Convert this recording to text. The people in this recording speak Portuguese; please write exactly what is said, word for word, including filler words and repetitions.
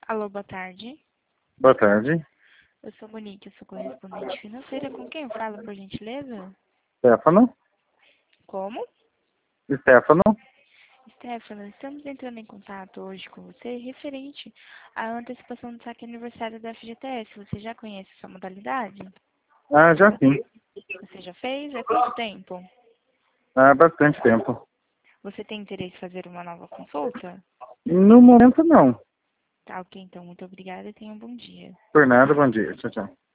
Alô, boa tarde. Boa tarde. Eu sou Monique, eu sou correspondente financeira. Com quem eu falo, por gentileza? Stefano? Como? Stefano? Stefano, estamos entrando em contato hoje com você referente à antecipação do saque aniversário da F G T S. Você já conhece essa modalidade? Ah, já sim. Você já fez? Há quanto tempo? Há bastante tempo. Você tem interesse em fazer uma nova consulta? No momento, não. Tá, ok, então. Muito obrigada e tenha um bom dia. Por nada, bom dia. Tchau, tchau.